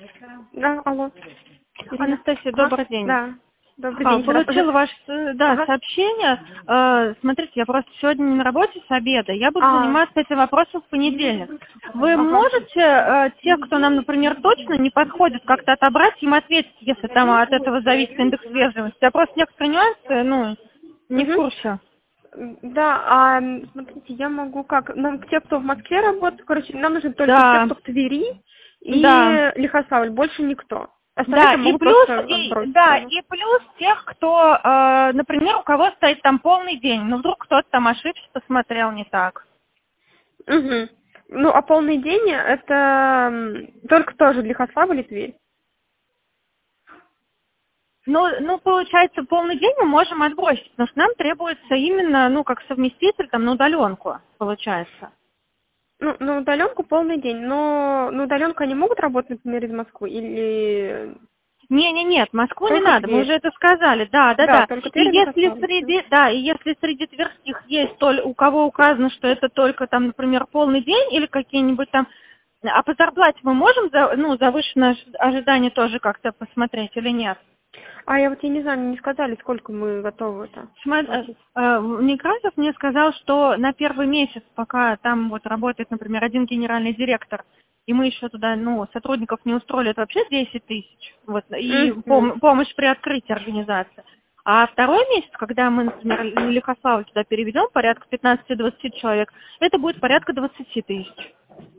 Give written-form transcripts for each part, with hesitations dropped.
Да, алло. Ирина. Анастасия, добрый день. Да, добрый день. Получила ваше сообщение. Смотрите, я просто сегодня не на работе с обеда. Я буду заниматься этим вопросом в понедельник. Вы можете тех, кто нам, например, точно не подходит, как-то отобрать, им ответить, если там от этого зависит индекс вежливости? Я просто некоторые нюансы, не в курсе. Да, смотрите, я могу как? Нам те, кто в Москве работает, короче, нам нужны только те, кто в Твери и Лихославль, больше никто. Да, и плюс тех, кто, например, у кого стоит там полный день, но вдруг кто-то там ошибся, посмотрел не так. Ну, а полный день это только тоже Лихославль и Тверь? Ну, получается, полный день мы можем отбросить, потому что нам требуется именно, как совместитель там на удаленку, получается. Ну, на удаленку полный день, но на удаленку они могут работать, например, из Москвы или... Нет, Москву только не надо, Тверь. мы уже это сказали, да. Только И Тверь, если среди тверских есть у кого указано, что это только там, например, полный день или какие-нибудь там, а по зарплате мы можем завышенное ожидание тоже как-то посмотреть или нет? А я не знаю, не сказали, сколько мы готовы это. Некрасов мне сказал, что на первый месяц, пока там работает, например, один генеральный директор, и мы еще туда, сотрудников не устроили, это вообще 10 тысяч, и помощь при открытии организации. А второй месяц, когда мы, например, Лихославль туда переведем, порядка 15-20 человек, это будет порядка 20 тысяч.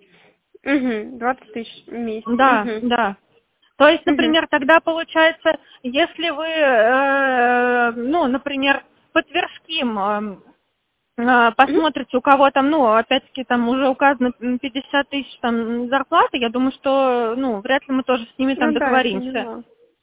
20 тысяч в месяц. Да. То есть, например, тогда получается, если вы, например, по Тверским посмотрите, у кого там, опять-таки, там уже указано 50 тысяч там зарплаты, я думаю, что, вряд ли мы тоже с ними там договоримся.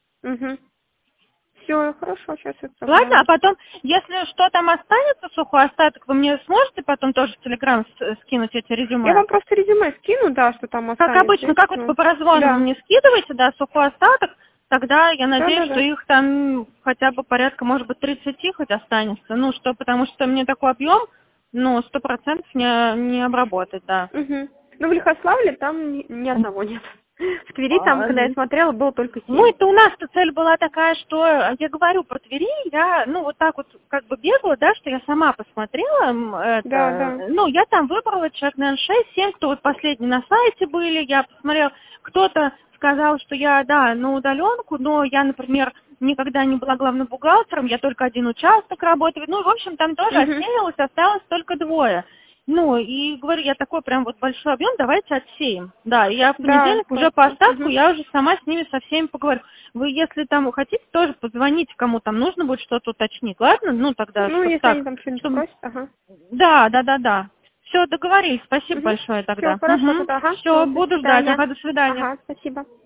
Все, хорошо, сейчас это... Ладно, а потом, если что там останется, сухой остаток, вы мне сможете потом тоже в Телеграм скинуть эти резюме? Я вам просто резюме скину, да, что там останется. Как обычно, как по прозвону вы мне скидываете, да, сухой остаток, тогда я надеюсь, что их там хотя бы порядка, может быть, 30 хоть останется. Потому что мне такой объем, 100% не обработать, да. В Лихославле там ни одного нет. В Твери там, когда я смотрела, было только 7. Это у нас-то цель была такая, что я говорю про Твери, я, вот так вот как бы бегала, да, что я сама посмотрела, я там выбрала человек, наверное, 6-7, кто последний на сайте были, я посмотрела, кто-то сказал, что я, на удаленку, но я, например, никогда не была главным бухгалтером, я только один участок работаю, в общем, там тоже отсеялось, осталось только 2. И говорю, я такой прям большой объем, давайте отсеем. Да, и я в понедельник уже по остатку, я уже сама с ними со всеми поговорю. Вы, если там хотите, тоже позвоните, кому там нужно будет что-то уточнить, ладно? Тогда, если так, они там что-нибудь просят, Да. Все, договорились, спасибо большое тогда. Все, хорошо, Все, буду ждать, до свидания. Спасибо.